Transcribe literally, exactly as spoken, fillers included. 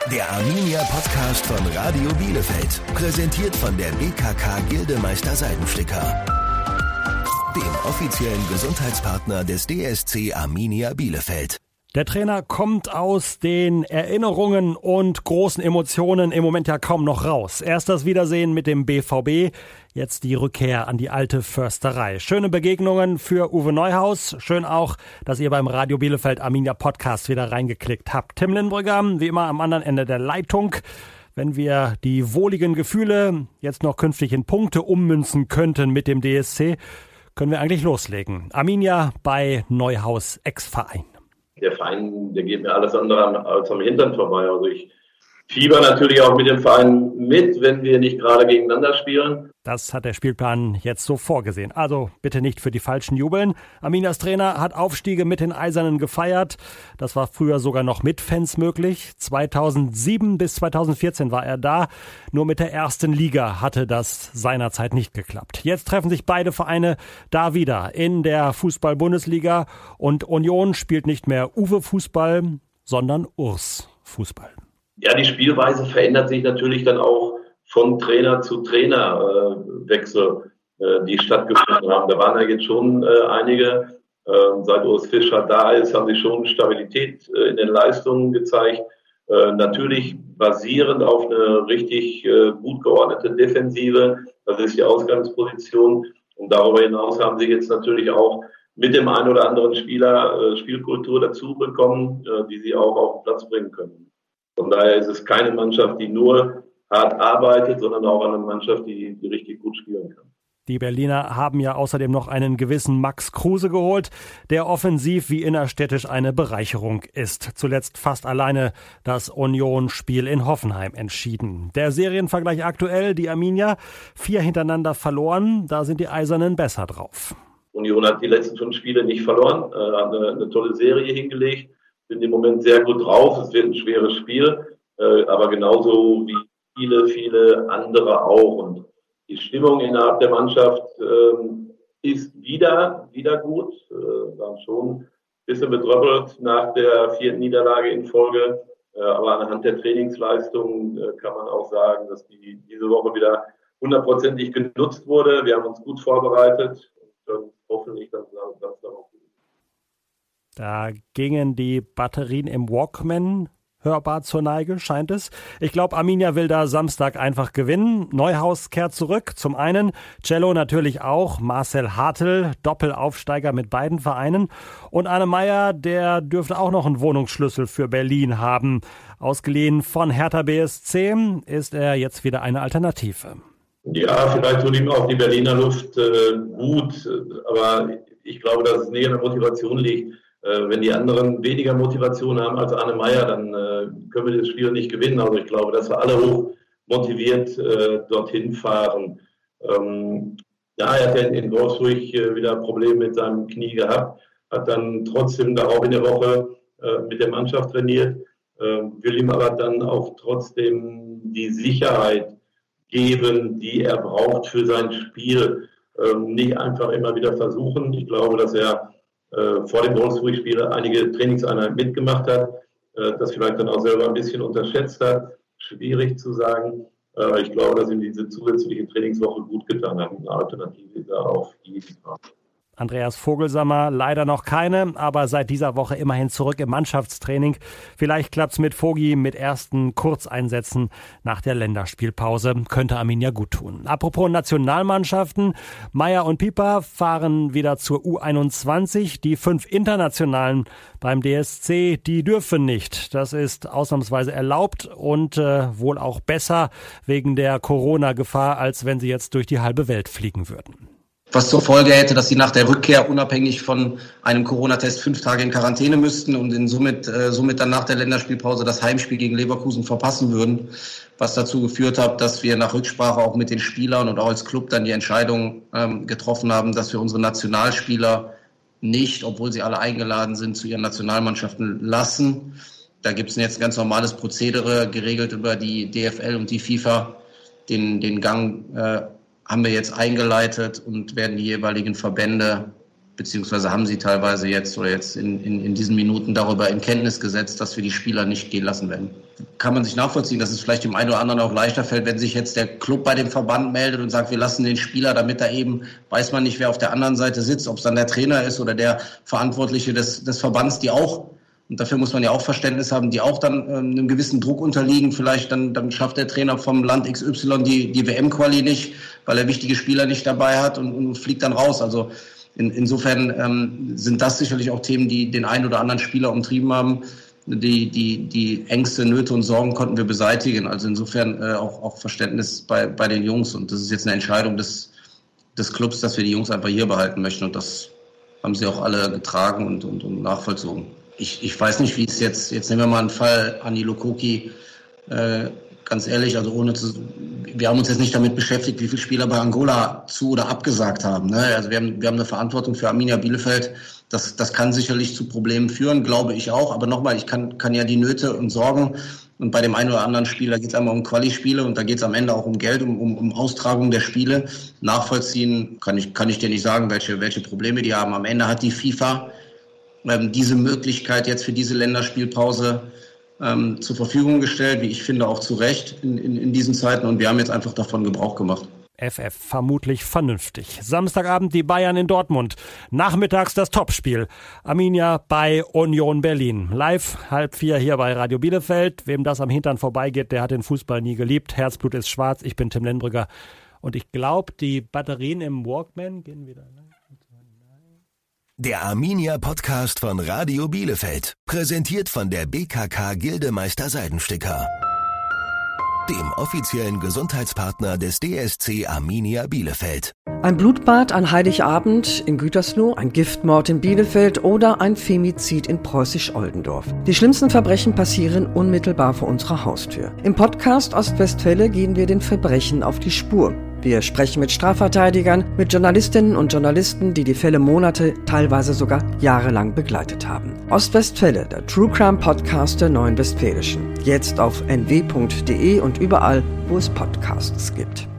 Der Arminia Podcast von Radio Bielefeld. Präsentiert von der B K K Gildemeister Seidensticker. Dem offiziellen Gesundheitspartner des D S C Arminia Bielefeld. Der Trainer kommt aus den Erinnerungen und großen Emotionen im Moment ja kaum noch raus. Erst das Wiedersehen mit dem B V B, jetzt die Rückkehr an die alte Försterei. Schöne Begegnungen für Uwe Neuhaus. Schön auch, dass ihr beim Radio Bielefeld Arminia Podcast wieder reingeklickt habt. Tim Lindbrügger, wie immer am anderen Ende der Leitung. Wenn wir die wohligen Gefühle jetzt noch künftig in Punkte ummünzen könnten mit dem D S C, können wir eigentlich loslegen. Arminia bei Neuhaus Ex-Verein. Der Verein, der geht mir alles andere als am Hintern vorbei. Also ich fieber natürlich auch mit dem Verein mit, wenn wir nicht gerade gegeneinander spielen. Das hat der Spielplan jetzt so vorgesehen. Also bitte nicht für die Falschen jubeln. Arminias Trainer hat Aufstiege mit den Eisernen gefeiert. Das war früher sogar noch mit Fans möglich. zweitausendsieben bis zweitausendvierzehn war er da. Nur mit der ersten Liga hatte das seinerzeit nicht geklappt. Jetzt treffen sich beide Vereine da wieder in der Fußball-Bundesliga. Und Union spielt nicht mehr Uwe-Fußball, sondern Urs-Fußball. Ja, die Spielweise verändert sich natürlich dann auch von Trainer zu Trainerwechsel, äh, äh, die stattgefunden haben. Da waren ja jetzt schon äh, einige, äh, seit Urs Fischer da ist, haben sie schon Stabilität äh, in den Leistungen gezeigt. Äh, natürlich basierend auf eine richtig äh, gut geordnete Defensive. Das ist die Ausgangsposition. Und darüber hinaus haben sie jetzt natürlich auch mit dem einen oder anderen Spieler äh, Spielkultur dazu bekommen, äh, die sie auch auf den Platz bringen können. Von daher ist es keine Mannschaft, die nur hart arbeitet, sondern auch eine Mannschaft, die, die richtig gut spielen kann. Die Berliner haben ja außerdem noch einen gewissen Max Kruse geholt, der offensiv wie innerstädtisch eine Bereicherung ist. Zuletzt fast alleine das Union-Spiel in Hoffenheim entschieden. Der Serienvergleich aktuell, die Arminia, vier hintereinander verloren, da sind die Eisernen besser drauf. Union hat die letzten fünf Spiele nicht verloren, hat eine, eine tolle Serie hingelegt. Sind im Moment sehr gut drauf. Es wird ein schweres Spiel, äh, aber genauso wie viele, viele andere auch. Und die Stimmung innerhalb der Mannschaft ähm, ist wieder, wieder gut. Äh, dann schon ein bisschen bedröppelt nach der vierten Niederlage in Folge. Äh, aber anhand der Trainingsleistung äh, kann man auch sagen, dass die diese Woche wieder hundertprozentig genutzt wurde. Wir haben uns gut vorbereitet und äh, hoffentlich dann ganz darauf. Da gingen die Batterien im Walkman hörbar zur Neige, scheint es. Ich glaube, Arminia will da Samstag einfach gewinnen. Neuhaus kehrt zurück. Zum einen Cello natürlich auch. Marcel Hartl, Doppelaufsteiger mit beiden Vereinen. Und Arne Meyer, der dürfte auch noch einen Wohnungsschlüssel für Berlin haben. Ausgeliehen von Hertha B S C ist er jetzt wieder eine Alternative. Ja, vielleicht tut ihm auch die Berliner Luft äh, gut. Aber ich glaube, dass es nicht an der Motivation liegt. Wenn die anderen weniger Motivation haben als Arne Meyer, dann äh, können wir das Spiel nicht gewinnen. Also ich glaube, dass wir alle hoch motiviert äh, dorthin fahren. Ähm, ja, er hat ja in Wolfsburg äh, wieder Probleme mit seinem Knie gehabt, hat dann trotzdem darauf in der Woche äh, mit der Mannschaft trainiert, äh, will ihm aber dann auch trotzdem die Sicherheit geben, die er braucht für sein Spiel. Ähm, nicht einfach immer wieder versuchen. Ich glaube, dass er vor dem Wolfsburg-Spiel einige Trainingseinheiten mitgemacht hat, das vielleicht dann auch selber ein bisschen unterschätzt hat. Schwierig zu sagen. Ich glaube, dass ihm diese zusätzliche Trainingswoche gut getan hat. Eine Alternative ist da auf jeden Fall. Andreas Vogelsammer leider noch keine, aber seit dieser Woche immerhin zurück im Mannschaftstraining. Vielleicht klappt's mit Vogi mit ersten Kurzeinsätzen nach der Länderspielpause. Könnte Arminia gut tun. Apropos Nationalmannschaften, Meyer und Pieper fahren wieder zur U einundzwanzig. Die fünf Internationalen beim D S C, die dürfen nicht. Das ist ausnahmsweise erlaubt und äh, wohl auch besser wegen der Corona-Gefahr, als wenn sie jetzt durch die halbe Welt fliegen würden. Was zur Folge hätte, dass sie nach der Rückkehr unabhängig von einem Corona-Test fünf Tage in Quarantäne müssten und in somit, äh, somit dann nach der Länderspielpause das Heimspiel gegen Leverkusen verpassen würden. Was dazu geführt hat, dass wir nach Rücksprache auch mit den Spielern und auch als Club dann die Entscheidung ähm, getroffen haben, dass wir unsere Nationalspieler nicht, obwohl sie alle eingeladen sind, zu ihren Nationalmannschaften lassen. Da gibt es jetzt ein ganz normales Prozedere, geregelt über die D F L und die FIFA. Den, den Gang äh, haben wir jetzt eingeleitet und werden die jeweiligen Verbände beziehungsweise haben sie teilweise jetzt oder jetzt in, in, in diesen Minuten darüber in Kenntnis gesetzt, dass wir die Spieler nicht gehen lassen werden. Kann man sich nachvollziehen, dass es vielleicht dem einen oder anderen auch leichter fällt, wenn sich jetzt der Club bei dem Verband meldet und sagt, wir lassen den Spieler, damit er eben, weiß man nicht, wer auf der anderen Seite sitzt, ob es dann der Trainer ist oder der Verantwortliche des, des Verbands, die auch, und dafür muss man ja auch Verständnis haben, die auch dann ähm, einem gewissen Druck unterliegen. Vielleicht dann, dann schafft der Trainer vom Land X Y die, die W M-Quali nicht, weil er wichtige Spieler nicht dabei hat und, und fliegt dann raus. Also in, insofern ähm, sind das sicherlich auch Themen, die den einen oder anderen Spieler umtrieben haben. Die, die, die Ängste, Nöte und Sorgen konnten wir beseitigen. Also insofern äh, auch, auch Verständnis bei, bei den Jungs. Und das ist jetzt eine Entscheidung des, des Clubs, dass wir die Jungs einfach hier behalten möchten. Und das haben sie auch alle getragen und, und, und nachvollzogen. Ich, ich weiß nicht, wie es jetzt, jetzt nehmen wir mal einen Fall, Anni Lukoki, äh, ganz ehrlich, also ohne zu, wir haben uns jetzt nicht damit beschäftigt, wie viele Spieler bei Angola zu oder abgesagt haben. Ne? Also wir haben, wir haben eine Verantwortung für Arminia Bielefeld. Das, das kann sicherlich zu Problemen führen, glaube ich auch. Aber nochmal, ich kann, kann ja die Nöte und Sorgen, und bei dem einen oder anderen Spieler geht es einmal um Quali-Spiele und da geht es am Ende auch um Geld, um, um, um Austragung der Spiele. Nachvollziehen kann ich, kann ich dir nicht sagen, welche, welche Probleme die haben. Am Ende hat die FIFA ähm, diese Möglichkeit jetzt für diese Länderspielpause ähm, zur Verfügung gestellt, wie ich finde auch zu Recht in, in, in diesen Zeiten. Und wir haben jetzt einfach davon Gebrauch gemacht. F F vermutlich vernünftig. Samstagabend die Bayern in Dortmund. Nachmittags das Topspiel. Arminia bei Union Berlin. Live halb vier hier bei Radio Bielefeld. Wem das am Hintern vorbeigeht, der hat den Fußball nie geliebt. Herzblut ist schwarz. Ich bin Tim Lendbrügger. Und ich glaube, die Batterien im Walkman gehen wieder. Der Arminia-Podcast von Radio Bielefeld. Präsentiert von der B K K Gildemeister Seidensticker, dem offiziellen Gesundheitspartner des D S C Arminia Bielefeld. Ein Blutbad an Heiligabend in Gütersloh, ein Giftmord in Bielefeld oder ein Femizid in Preußisch-Oldendorf. Die schlimmsten Verbrechen passieren unmittelbar vor unserer Haustür. Im Podcast Ostwestfälle gehen wir den Verbrechen auf die Spur. Wir sprechen mit Strafverteidigern, mit Journalistinnen und Journalisten, die die Fälle Monate, teilweise sogar jahrelang begleitet haben. Ostwestfälle, der True Crime Podcast der Neuen Westfälischen. Jetzt auf n w punkt d e und überall, wo es Podcasts gibt.